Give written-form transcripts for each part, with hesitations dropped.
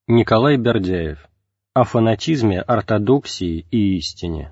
Николай Бердяев. О фанатизме, ортодоксии и истине.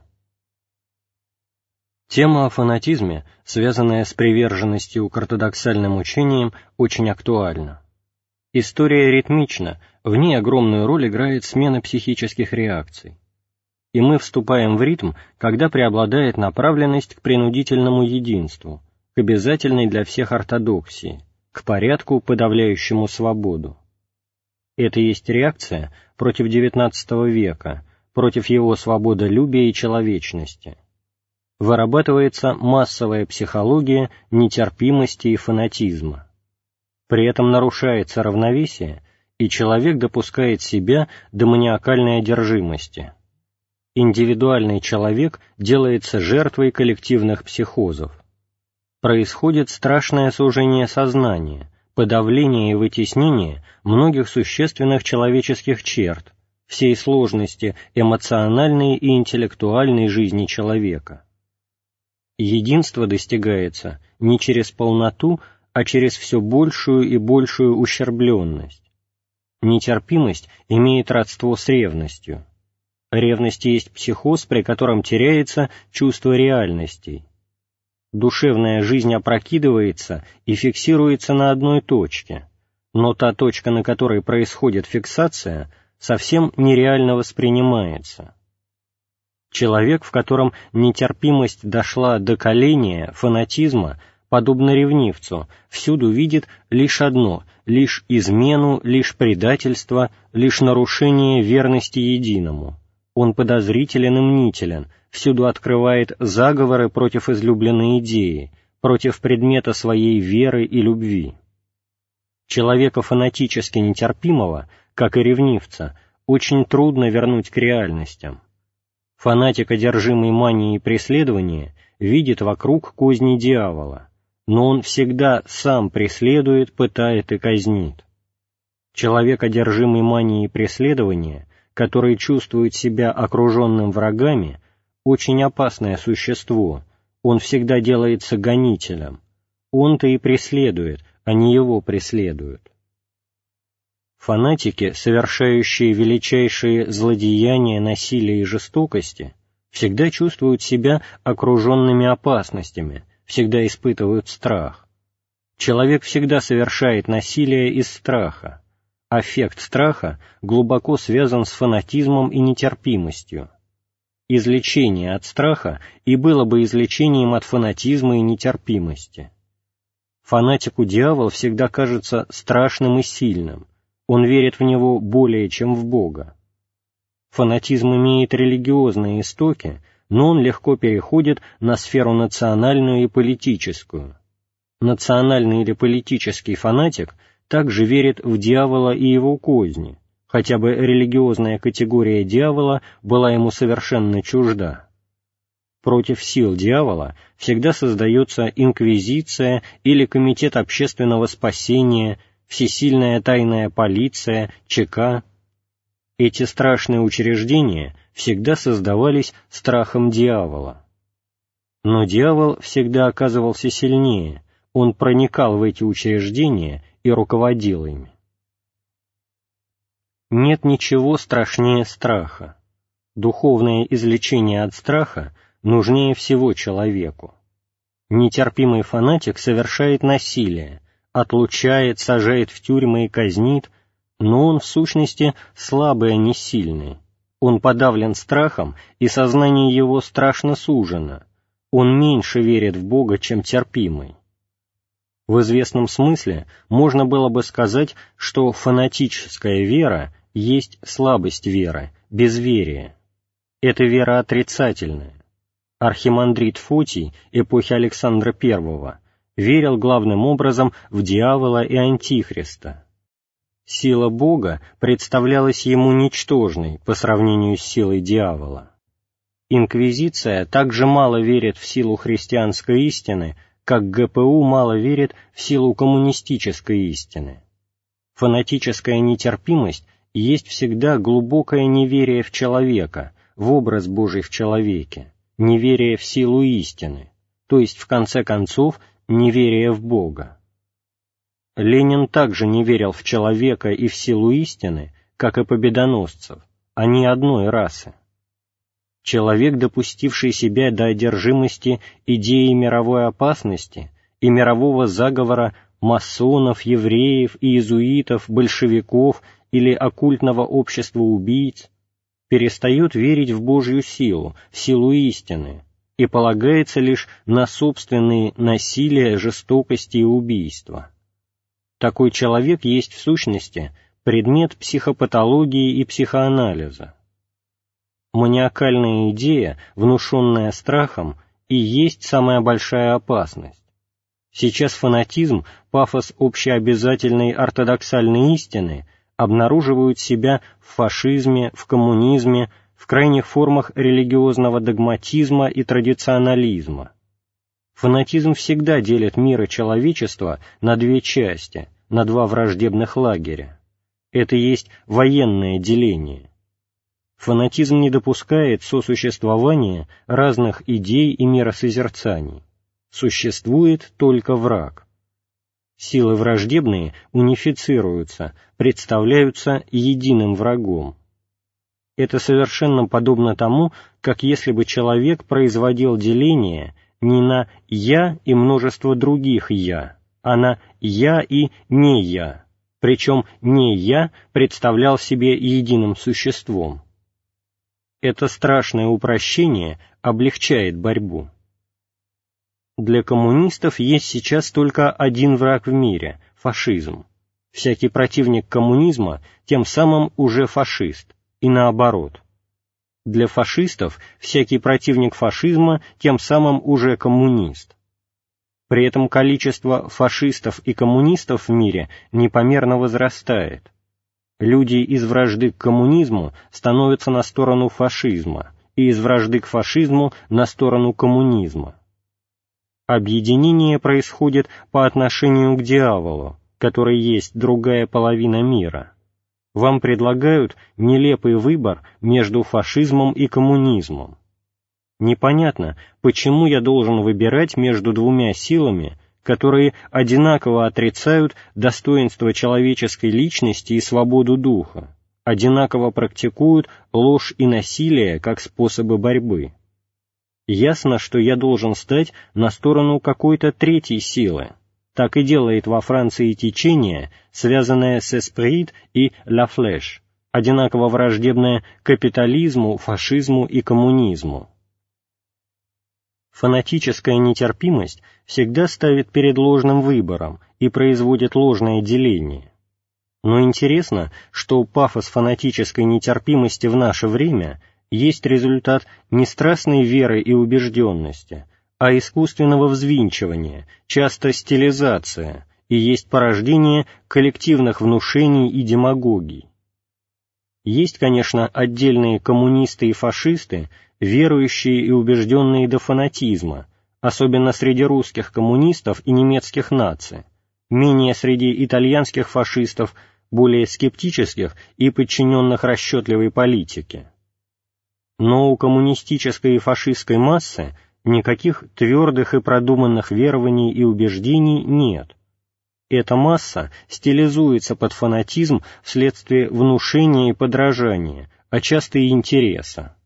Тема о фанатизме, связанная с приверженностью к ортодоксальным учениям, очень актуальна. История ритмична, в ней огромную роль играет смена психических реакций. И мы вступаем в ритм, когда преобладает направленность к принудительному единству, к обязательной для всех ортодоксии, к порядку, подавляющему свободу. Это есть реакция против XIX века, против его свободолюбия и человечности. Вырабатывается массовая психология нетерпимости и фанатизма. При этом нарушается равновесие, и человек допускает себя до маниакальной одержимости. Индивидуальный человек делается жертвой коллективных психозов. Происходит страшное сужение сознания, подавление и вытеснение многих существенных человеческих черт, всей сложности эмоциональной и интеллектуальной жизни человека. Единство достигается не через полноту, а через все большую и большую ущербленность. Нетерпимость имеет родство с ревностью. Ревность есть психоз, при котором теряется чувство реальностей. Душевная жизнь опрокидывается и фиксируется на одной точке, но та точка, на которой происходит фиксация, совсем нереально воспринимается. Человек, в котором нетерпимость дошла до коления, фанатизма, подобно ревнивцу, всюду видит лишь одно, лишь измену, лишь предательство, лишь нарушение верности единому. Он подозрителен и мнителен, всюду открывает заговоры против излюбленной идеи, против предмета своей веры и любви. Человека фанатически нетерпимого, как и ревнивца, очень трудно вернуть к реальностям. Фанатик, одержимый манией преследования, видит вокруг козни дьявола, но он всегда сам преследует, пытает и казнит. Человек, одержимый манией преследования, который чувствует себя окруженным врагами, очень опасное существо, он всегда делается гонителем. Он-то и преследует, а не его преследуют. Фанатики, совершающие величайшие злодеяния, насилия и жестокости, всегда чувствуют себя окруженными опасностями, всегда испытывают страх. Человек всегда совершает насилие из страха. Аффект страха глубоко связан с фанатизмом и нетерпимостью. Излечение от страха и было бы излечением от фанатизма и нетерпимости. Фанатику дьявол всегда кажется страшным и сильным, он верит в него более, чем в Бога. Фанатизм имеет религиозные истоки, но он легко переходит на сферу национальную и политическую. Национальный или политический фанатик также верит в дьявола и его козни, хотя бы религиозная категория дьявола была ему совершенно чужда. Против сил дьявола всегда создается инквизиция или комитет общественного спасения, всесильная тайная полиция, ЧК. Эти страшные учреждения всегда создавались страхом дьявола. Но дьявол всегда оказывался сильнее, он проникал в эти учреждения и руководил ими. Нет ничего страшнее страха. Духовное излечение от страха нужнее всего человеку. Нетерпимый фанатик совершает насилие, отлучает, сажает в тюрьмы и казнит, но он в сущности слабый, а не сильный. Он подавлен страхом, и сознание его страшно сужено. Он меньше верит в Бога, чем терпимый. В известном смысле можно было бы сказать, что фанатическая вера есть слабость веры, безверие. Это вера отрицательная. Архимандрит Фотий эпохи Александра I верил главным образом в дьявола и антихриста. Сила Бога представлялась ему ничтожной по сравнению с силой дьявола. Инквизиция также мало верит в силу христианской истины, как ГПУ мало верит в силу коммунистической истины. Фанатическая нетерпимость есть всегда глубокое неверие в человека, в образ Божий в человеке, неверие в силу истины, то есть, в конце концов, неверие в Бога. Ленин также не верил в человека и в силу истины, как и победоносцев, они одной расы. Человек, допустивший себя до одержимости идеей мировой опасности и мирового заговора масонов, евреев, иезуитов, большевиков или оккультного общества убийц, перестает верить в Божью силу, в силу истины, и полагается лишь на собственные насилие, жестокости и убийства. Такой человек есть в сущности предмет психопатологии и психоанализа. Маниакальная идея, внушенная страхом, и есть самая большая опасность. Сейчас фанатизм, пафос общеобязательной ортодоксальной истины обнаруживают себя в фашизме, в коммунизме, в крайних формах религиозного догматизма и традиционализма. Фанатизм всегда делит мир и человечество на две части, на два враждебных лагеря. Это есть военное деление. Фанатизм не допускает сосуществования разных идей и миросозерцаний. Существует только враг. Силы враждебные унифицируются, представляются единым врагом. Это совершенно подобно тому, как если бы человек производил деление не на «я» и множество других «я», а на «я» и «не я», причем «не я» представлял себе единым существом. Это страшное упрощение облегчает борьбу. Для коммунистов есть сейчас только один враг в мире – фашизм. Всякий противник коммунизма тем самым уже фашист, и наоборот. Для фашистов всякий противник фашизма тем самым уже коммунист. При этом количество фашистов и коммунистов в мире непомерно возрастает. Люди из вражды к коммунизму становятся на сторону фашизма, и из вражды к фашизму на сторону коммунизма. Объединение происходит по отношению к дьяволу, который есть другая половина мира. Вам предлагают нелепый выбор между фашизмом и коммунизмом. Непонятно, почему я должен выбирать между двумя силами, которые одинаково отрицают достоинство человеческой личности и свободу духа, одинаково практикуют ложь и насилие как способы борьбы. Ясно, что я должен стать на сторону какой-то третьей силы. Так и делает во Франции течение, связанное с «Эсприт» и «Ла Флеш», одинаково враждебное капитализму, фашизму и коммунизму. Фанатическая нетерпимость всегда ставит перед ложным выбором и производит ложное деление. Но интересно, что пафос фанатической нетерпимости в наше время есть результат не страстной веры и убежденности, а искусственного взвинчивания, часто стилизация, и есть порождение коллективных внушений и демагогий. Есть, конечно, отдельные коммунисты и фашисты, верующие и убежденные до фанатизма, особенно среди русских коммунистов и немецких наций, менее среди итальянских фашистов, более скептических и подчиненных расчетливой политике. Но у коммунистической и фашистской массы никаких твердых и продуманных верований и убеждений нет. Эта масса стилизуется под фанатизм вследствие внушения и подражания, а часто и интереса.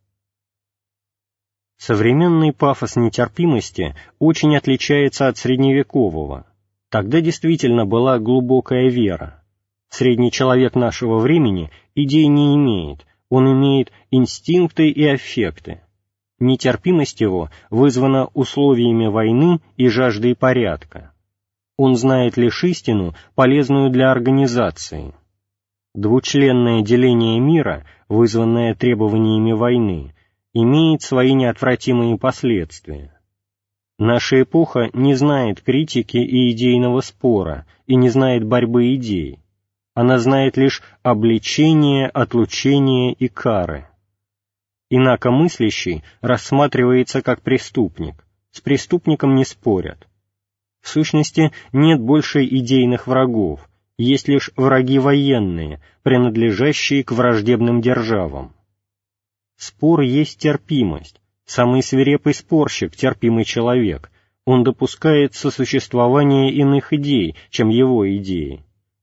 Современный пафос нетерпимости очень отличается от средневекового. Тогда действительно была глубокая вера. Средний человек нашего времени идей не имеет, он имеет инстинкты и аффекты. Нетерпимость его вызвана условиями войны и жаждой порядка. Он знает лишь истину, полезную для организации. Двучленное деление мира, вызванное требованиями войны, имеет свои неотвратимые последствия. Наша эпоха не знает критики и идейного спора, и не знает борьбы идей. Она знает лишь обличение, отлучение и кары. Инакомыслящий рассматривается как преступник, с преступником не спорят. В сущности, нет больше идейных врагов, есть лишь враги военные, принадлежащие к враждебным державам. Спор есть терпимость, самый свирепый спорщик — терпимый человек, он допускает сосуществование иных идей, чем его идеи.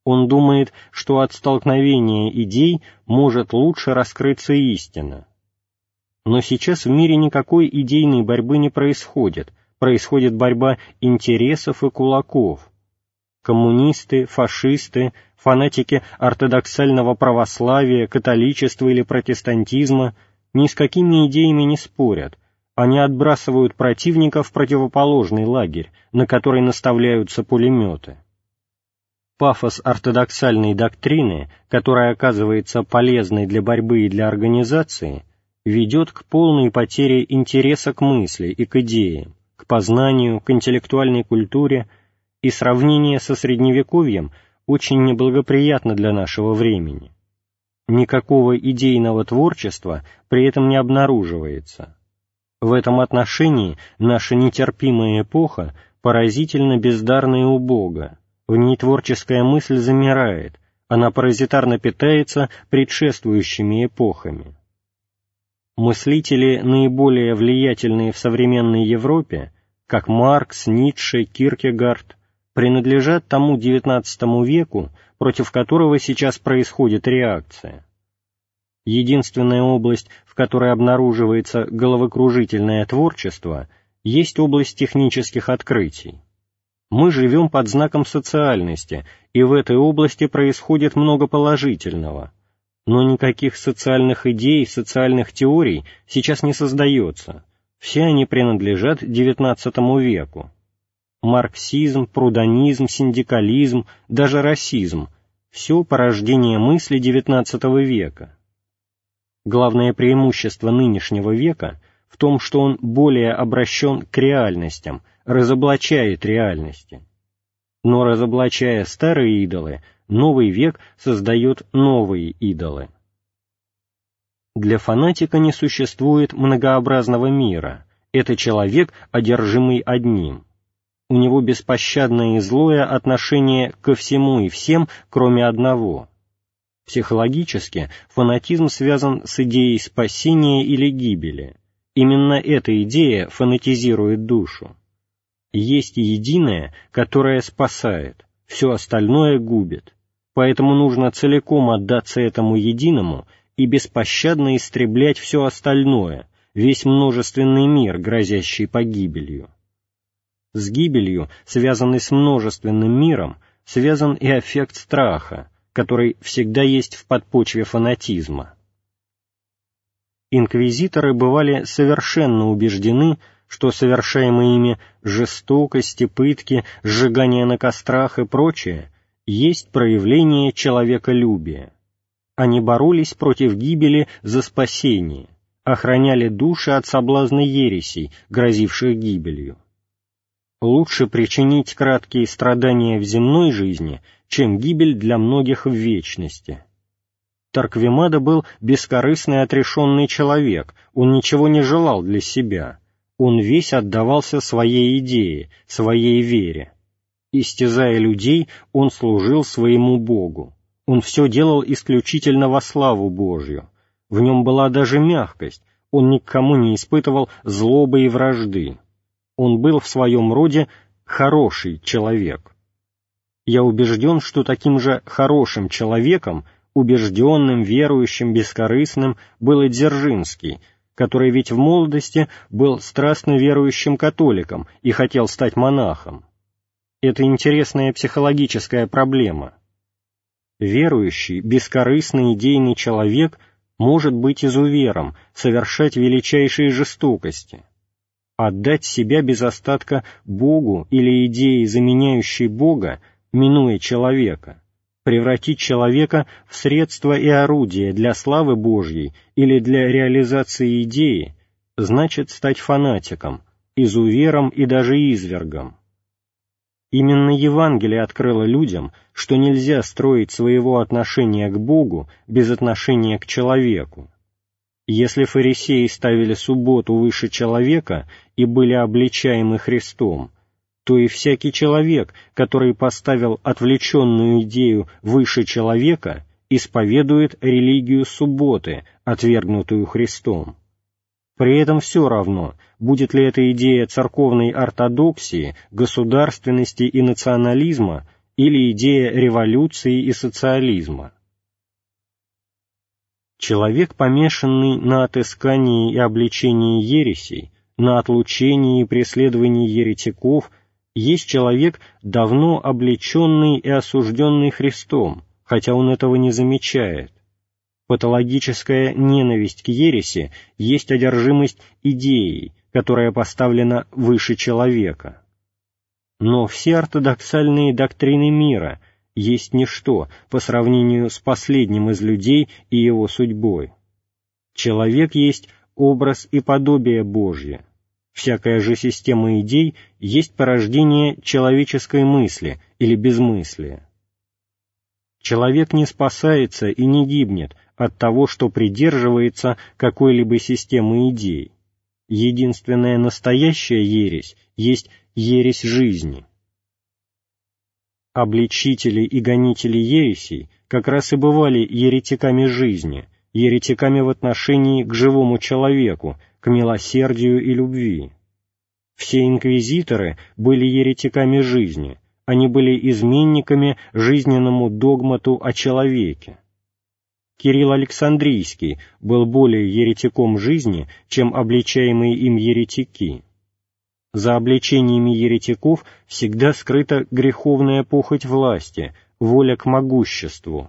Он думает, что от столкновения идей может лучше раскрыться истина. Но сейчас в мире никакой идейной борьбы не происходит, происходит борьба интересов и кулаков. Коммунисты, фашисты, фанатики ортодоксального православия, католичества или протестантизма ни с какими идеями не спорят, они отбрасывают противника в противоположный лагерь, на который наставляются пулеметы. Пафос ортодоксальной доктрины, которая оказывается полезной для борьбы и для организации, ведет к полной потере интереса к мысли и к идеям, к познанию, к интеллектуальной культуре, и сравнение со Средневековьем очень неблагоприятно для нашего времени. Никакого идейного творчества при этом не обнаруживается. В этом отношении наша нетерпимая эпоха поразительно бездарна и убога, в ней творческая мысль замирает, она паразитарно питается предшествующими эпохами. Мыслители, наиболее влиятельные в современной Европе, как Маркс, Ницше, Киркегард, принадлежат тому XIX веку, против которого сейчас происходит реакция. Единственная область, в которой обнаруживается головокружительное творчество, есть область технических открытий. Мы живем под знаком социальности, и в этой области происходит много положительного, но никаких социальных идей, социальных теорий сейчас не создается, все они принадлежат XIX веку. Марксизм, прудонизм, синдикализм, даже расизм – все порождение мысли XIX века. Главное преимущество нынешнего века в том, что он более обращен к реальностям, разоблачает реальности. Но разоблачая старые идолы, новый век создает новые идолы. Для фанатика не существует многообразного мира, это человек, одержимый одним. У него беспощадное и злое отношение ко всему и всем, кроме одного. Психологически фанатизм связан с идеей спасения или гибели. Именно эта идея фанатизирует душу. Есть единое, которое спасает, все остальное губит. Поэтому нужно целиком отдаться этому единому и беспощадно истреблять все остальное, весь множественный мир, грозящий погибелью. С гибелью, связанной с множественным миром, связан и аффект страха, который всегда есть в подпочве фанатизма. Инквизиторы бывали совершенно убеждены, что совершаемые ими жестокости, пытки, сжигание на кострах и прочее есть проявление человеколюбия. Они боролись против гибели за спасение, охраняли души от соблазна ересей, грозивших гибелью. Лучше причинить краткие страдания в земной жизни, чем гибель для многих в вечности. Торквемада был бескорыстный отрешенный человек, он ничего не желал для себя, он весь отдавался своей идее, своей вере. Истязая людей, он служил своему Богу, он все делал исключительно во славу Божью, в нем была даже мягкость, он ни к кому не испытывал злобы и вражды. Он был в своем роде хороший человек. Я убежден, что таким же хорошим человеком, убежденным, верующим, бескорыстным, был и Дзержинский, который ведь в молодости был страстно верующим католиком и хотел стать монахом. Это интересная психологическая проблема. Верующий, бескорыстный, идейный человек может быть изувером, совершать величайшие жестокости. Отдать себя без остатка Богу или идее, заменяющей Бога, минуя человека, превратить человека в средство и орудие для славы Божьей или для реализации идеи, значит стать фанатиком, изувером и даже извергом. Именно Евангелие открыло людям, что нельзя строить своего отношения к Богу без отношения к человеку. Если фарисеи ставили субботу выше человека и были обличаемы Христом, то и всякий человек, который поставил отвлеченную идею выше человека, исповедует религию субботы, отвергнутую Христом. При этом все равно, будет ли эта идея церковной ортодоксии, государственности и национализма, или идея революции и социализма. Человек, помешанный на отыскании и обличении ересей, на отлучении и преследовании еретиков, есть человек, давно облеченный и осужденный Христом, хотя он этого не замечает. Патологическая ненависть к ереси есть одержимость идеей, которая поставлена выше человека. Но все ортодоксальные доктрины мира есть ничто по сравнению с последним из людей и его судьбой. Человек есть образ и подобие Божье. Всякая же система идей есть порождение человеческой мысли или безмыслия. Человек не спасается и не гибнет от того, что придерживается какой-либо системы идей. Единственная настоящая ересь есть ересь жизни. Обличители и гонители ересей как раз и бывали еретиками жизни, еретиками в отношении к живому человеку, к милосердию и любви. Все инквизиторы были еретиками жизни, они были изменниками жизненному догмату о человеке. Кирилл Александрийский был более еретиком жизни, чем обличаемые им еретики. За обличениями еретиков всегда скрыта греховная похоть власти, воля к могуществу.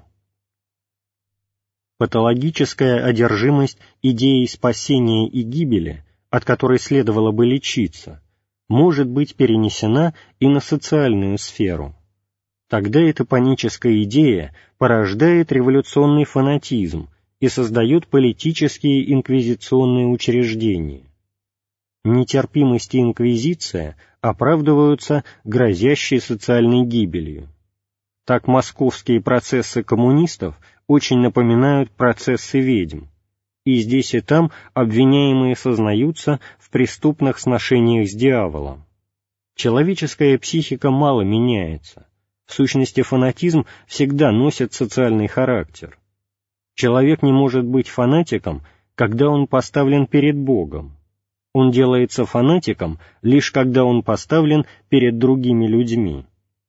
Патологическая одержимость идеей спасения и гибели, от которой следовало бы лечиться, может быть перенесена и на социальную сферу. Тогда эта паническая идея порождает революционный фанатизм и создает политические инквизиционные учреждения. Нетерпимость и инквизиция оправдываются грозящей социальной гибелью. Так московские процессы коммунистов очень напоминают процессы ведьм, и здесь и там обвиняемые сознаются в преступных сношениях с дьяволом. Человеческая психика мало меняется. В сущности, фанатизм всегда носит социальный характер. Человек не может быть фанатиком, когда он поставлен перед Богом. Он делается фанатиком, лишь когда он поставлен перед другими людьми.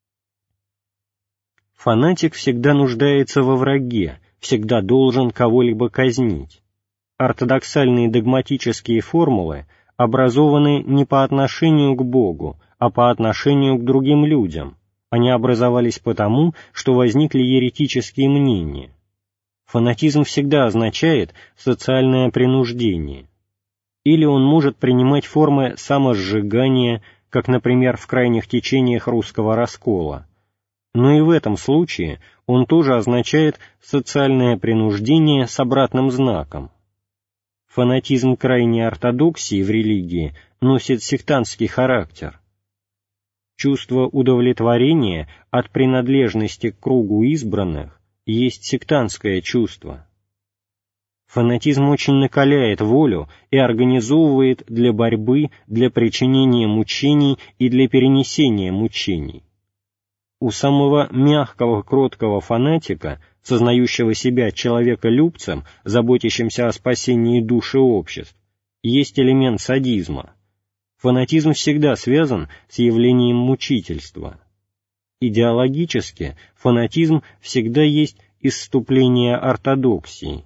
Фанатик всегда нуждается во враге, всегда должен кого-либо казнить. Ортодоксальные догматические формулы образованы не по отношению к Богу, а по отношению к другим людям. Они образовались потому, что возникли еретические мнения. Фанатизм всегда означает социальное принуждение. Или он может принимать формы самосжигания, как, например, в крайних течениях русского раскола. Но и в этом случае он тоже означает социальное принуждение с обратным знаком. Фанатизм крайней ортодоксии в религии носит сектантский характер. Чувство удовлетворения от принадлежности к кругу избранных есть сектантское чувство. Фанатизм очень накаляет волю и организовывает для борьбы, для причинения мучений и для перенесения мучений. У самого мягкого, кроткого фанатика, сознающего себя человеколюбцем, заботящимся о спасении души обществ, есть элемент садизма. Фанатизм всегда связан с явлением мучительства. Идеологически фанатизм всегда есть исступление ортодоксии.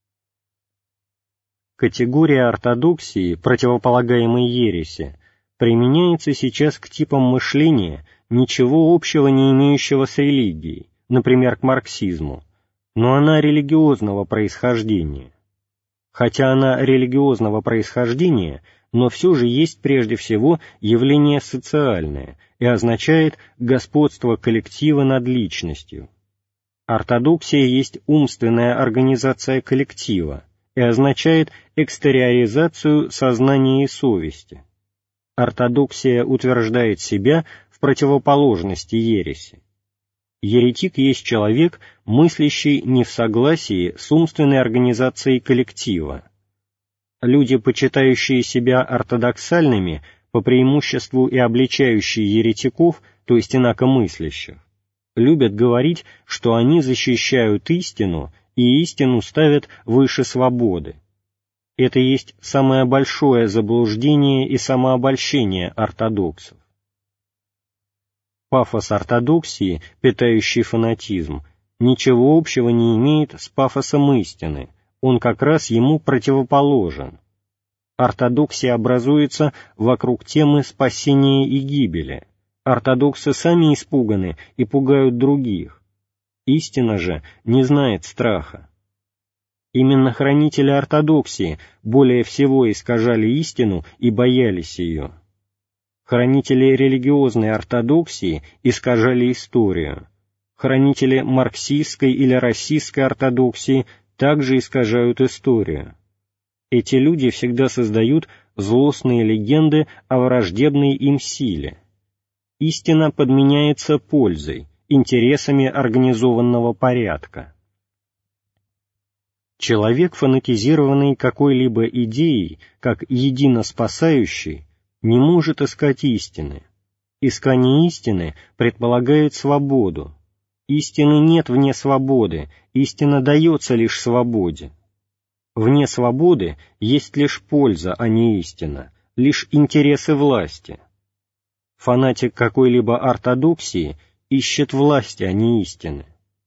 Категория ортодоксии, противополагаемой ереси, применяется сейчас к типам мышления, ничего общего не имеющего с религией, например, к марксизму, но она религиозного происхождения. Хотя она религиозного происхождения, но все же есть прежде всего явление социальное и означает господство коллектива над личностью. Ортодоксия есть умственная организация коллектива и означает экстериоризацию сознания и совести. Ортодоксия утверждает себя в противоположности ереси. Еретик есть человек, мыслящий не в согласии с умственной организацией коллектива. Люди, почитающие себя ортодоксальными, по преимуществу и обличающие еретиков, то есть инакомыслящих, любят говорить, что они защищают истину и истину ставят выше свободы. Это есть самое большое заблуждение и самообольщение ортодоксов. Пафос ортодоксии, питающий фанатизм, ничего общего не имеет с пафосом истины, он как раз ему противоположен. Ортодоксия образуется вокруг темы спасения и гибели. Ортодоксы сами испуганы и пугают других. Истина же не знает страха. Именно хранители ортодоксии более всего искажали истину и боялись ее. Хранители религиозной ортодоксии искажали историю. Хранители марксистской или расистской ортодоксии также искажают историю. Эти люди всегда создают злостные легенды о враждебной им силе. Истина подменяется пользой, интересами организованного порядка. Человек, фанатизированный какой-либо идеей, как едино спасающий, не может искать истины. Искание истины предполагает свободу. Истины нет вне свободы, истина дается лишь свободе. Вне свободы есть лишь польза, а не истина, лишь интересы власти. Фанатик какой-либо ортодоксии ищет власти, а не истины.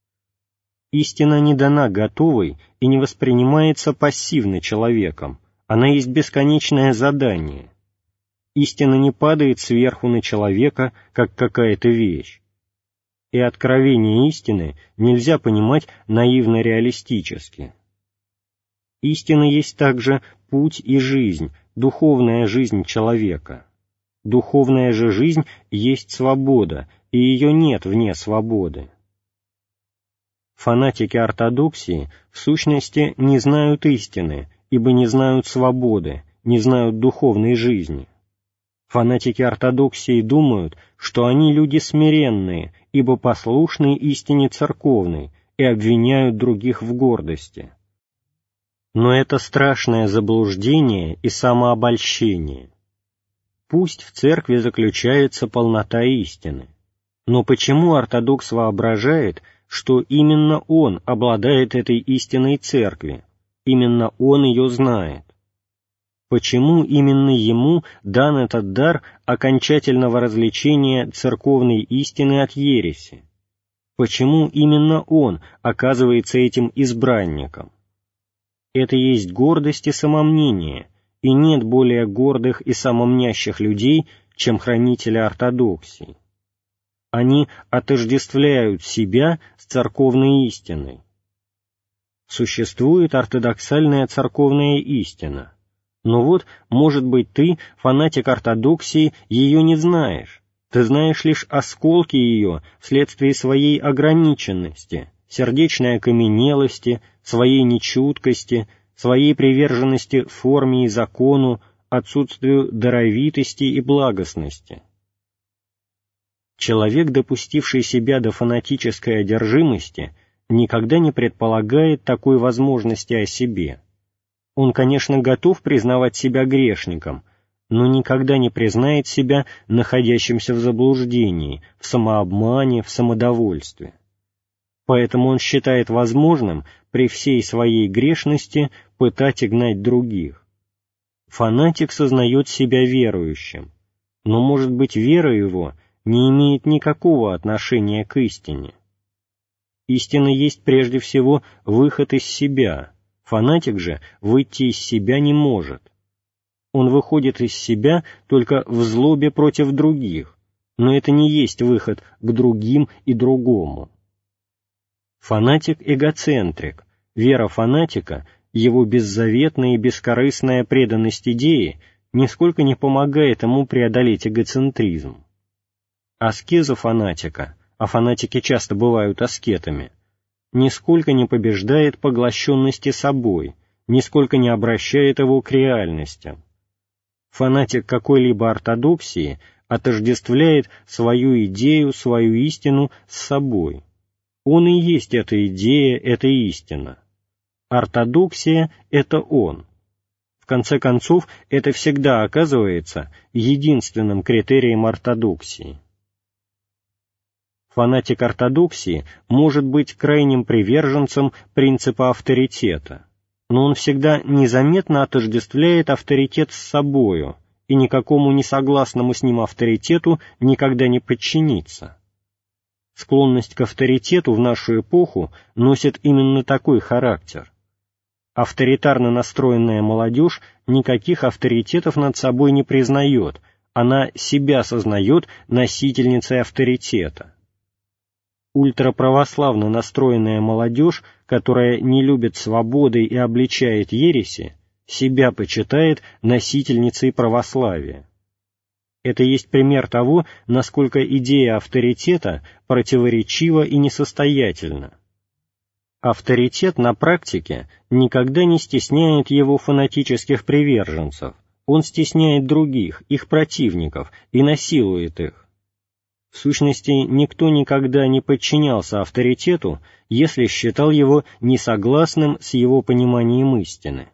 Истина не дана готовой и не воспринимается пассивно человеком, она есть бесконечное задание. Истина не падает сверху на человека, как какая-то вещь. И откровение истины нельзя понимать наивно-реалистически. Истина есть также путь и жизнь, духовная жизнь человека. Духовная же жизнь есть свобода, и ее нет вне свободы. Фанатики ортодоксии в сущности не знают истины, ибо не знают свободы, не знают духовной жизни. Фанатики ортодоксии думают, что они люди смиренные, ибо послушны истине церковной, и обвиняют других в гордости. Но это страшное заблуждение и самообольщение. Пусть в церкви заключается полнота истины, но почему ортодокс воображает, что именно он обладает этой истинной церкви, именно он ее знает? Почему именно ему дан этот дар окончательного развлечения церковной истины от ереси? Почему именно он оказывается этим избранником? Это есть гордость и самомнение, и нет более гордых и самомнящих людей, чем хранители ортодоксии. Они отождествляют себя с церковной истиной. Существует ортодоксальная церковная истина, но вот, может быть, ты, фанатик ортодоксии, ее не знаешь. Ты знаешь лишь осколки ее вследствие своей ограниченности, сердечной окаменелости, своей нечуткости, своей приверженности форме и закону, отсутствию даровитости и благостности. Человек, допустивший себя до фанатической одержимости, никогда не предполагает такой возможности о себе. Он, конечно, готов признавать себя грешником, но никогда не признает себя находящимся в заблуждении, в самообмане, в самодовольстве. Поэтому он считает возможным при всей своей грешности пытать и гнать других. Фанатик сознает себя верующим, но, может быть, вера его не имеет никакого отношения к истине. Истина есть прежде всего выход из себя, фанатик же выйти из себя не может. Он выходит из себя только в злобе против других, но это не есть выход к другим и другому. Фанатик эгоцентрик, вера фанатика, его беззаветная и бескорыстная преданность идее нисколько не помогает ему преодолеть эгоцентризм. Аскеза фанатика, а фанатики часто бывают аскетами, нисколько не побеждает поглощенности собой, нисколько не обращает его к реальностям. Фанатик какой-либо ортодоксии отождествляет свою идею, свою истину с собой. Он и есть эта идея, эта истина. Ортодоксия — это он. В конце концов, это всегда оказывается единственным критерием ортодоксии. Фанатик ортодоксии может быть крайним приверженцем принципа авторитета, но он всегда незаметно отождествляет авторитет с собою и никакому несогласному с ним авторитету никогда не подчинится. Склонность к авторитету в нашу эпоху носит именно такой характер. Авторитарно настроенная молодежь никаких авторитетов над собой не признает, она себя сознает носительницей авторитета. Ультраправославно настроенная молодежь, которая не любит свободы и обличает ереси, себя почитает носительницей православия. Это есть пример того, насколько идея авторитета противоречива и несостоятельна. Авторитет на практике никогда не стесняет его фанатических приверженцев, он стесняет других, их противников, и насилует их. В сущности, никто никогда не подчинялся авторитету, если считал его несогласным с его пониманием истины.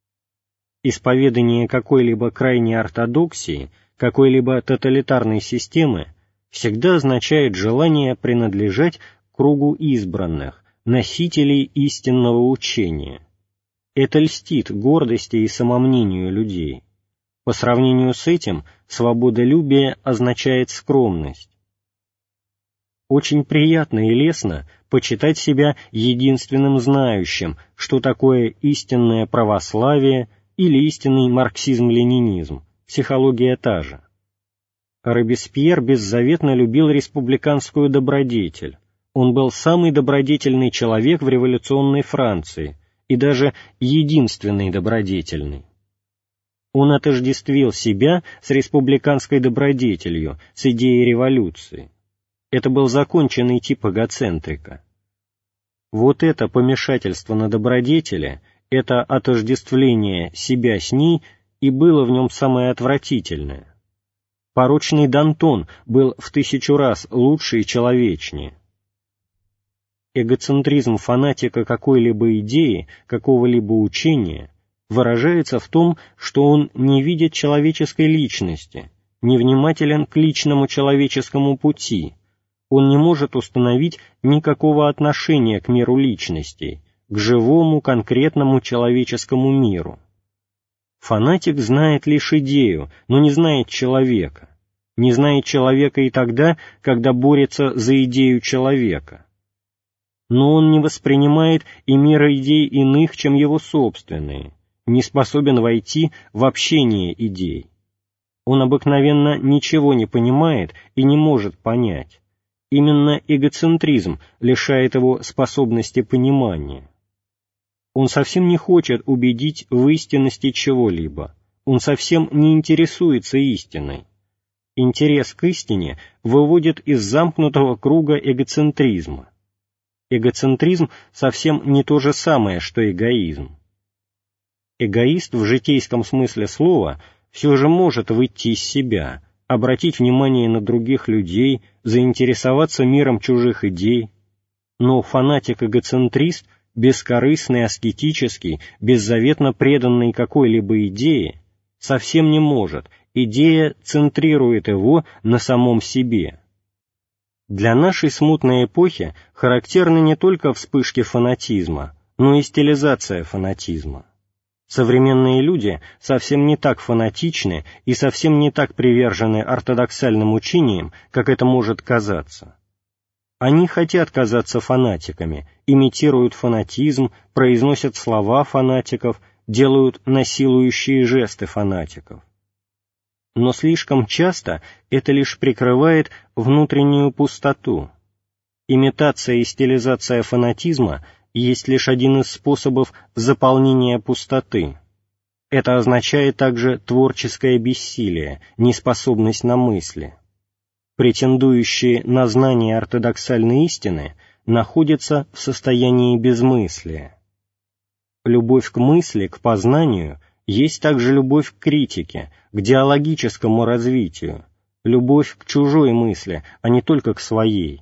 Исповедание какой-либо крайней ортодоксии, какой-либо тоталитарной системы всегда означает желание принадлежать к кругу избранных, носителей истинного учения. Это льстит гордости и самомнению людей. По сравнению с этим, свободолюбие означает скромность. Очень приятно и лестно почитать себя единственным знающим, что такое истинное православие или истинный марксизм-ленинизм, психология та же. Робеспьер беззаветно любил республиканскую добродетель. Он был самый добродетельный человек в революционной Франции, и даже единственный добродетельный. Он отождествил себя с республиканской добродетелью, с идеей революции. Это был законченный тип эгоцентрика. Вот это помешательство на добродетели, это отождествление себя с ней и было в нем самое отвратительное. Порочный Дантон был в 1000 раз лучше и человечнее. Эгоцентризм фанатика какой-либо идеи, какого-либо учения выражается в том, что он не видит человеческой личности, невнимателен к личному человеческому пути, он не может установить никакого отношения к миру личностей, к живому, конкретному человеческому миру. Фанатик знает лишь идею, но не знает человека. Не знает человека и тогда, когда борется за идею человека. Но он не воспринимает и мира идей иных, чем его собственные, не способен войти в общение идей. Он обыкновенно ничего не понимает и не может понять. Именно эгоцентризм лишает его способности понимания. Он совсем не хочет убедить в истинности чего-либо, он совсем не интересуется истиной. Интерес к истине выводит из замкнутого круга эгоцентризма. Эгоцентризм совсем не то же самое, что эгоизм. Эгоист в житейском смысле слова все же может выйти из себя, обратить внимание на других людей, заинтересоваться миром чужих идей, но фанатик-эгоцентрист, бескорыстный, аскетический, беззаветно преданный какой-либо идее, совсем не может, идея центрирует его на самом себе. Для нашей смутной эпохи характерны не только вспышки фанатизма, но и стилизация фанатизма. Современные люди совсем не так фанатичны и совсем не так привержены ортодоксальным учениям, как это может казаться. Они хотят казаться фанатиками, имитируют фанатизм, произносят слова фанатиков, делают насилующие жесты фанатиков. Но слишком часто это лишь прикрывает внутреннюю пустоту. Имитация и стилизация фанатизма есть лишь один из способов заполнения пустоты. Это означает также творческое бессилие, неспособность на мысли. Претендующие на знание ортодоксальной истины находятся в состоянии безмыслия. Любовь к мысли, к познанию есть также любовь к критике, к диалогическому развитию, любовь к чужой мысли, а не только к своей.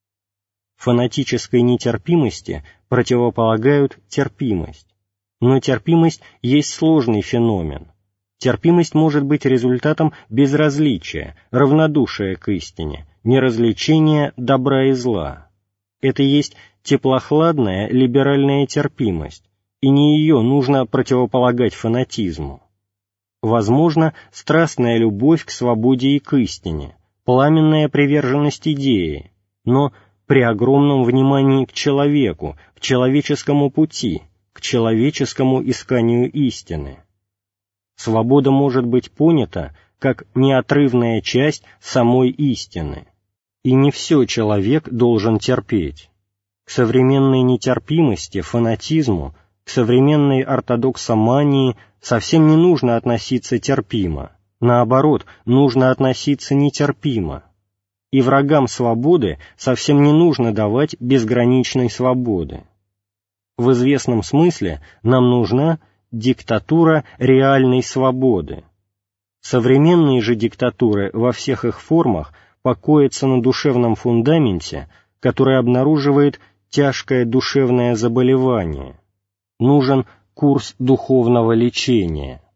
Фанатической нетерпимости противополагают терпимость. Но терпимость есть сложный феномен. Терпимость может быть результатом безразличия, равнодушия к истине, неразличения добра и зла. Это есть теплохладная либеральная терпимость, и не ее нужно противополагать фанатизму. Возможно, страстная любовь к свободе и к истине, пламенная приверженность идее, но при огромном внимании к человеку, к человеческому пути, к человеческому исканию истины. Свобода может быть понята как неотрывная часть самой истины, и не все человек должен терпеть. К современной нетерпимости, фанатизму, к современной ортодоксомании совсем не нужно относиться терпимо, наоборот, нужно относиться нетерпимо. И врагам свободы совсем не нужно давать безграничной свободы. В известном смысле нам нужна диктатура реальной свободы. Современные же диктатуры во всех их формах покоятся на душевном фундаменте, который обнаруживает тяжкое душевное заболевание. Нужен курс духовного лечения.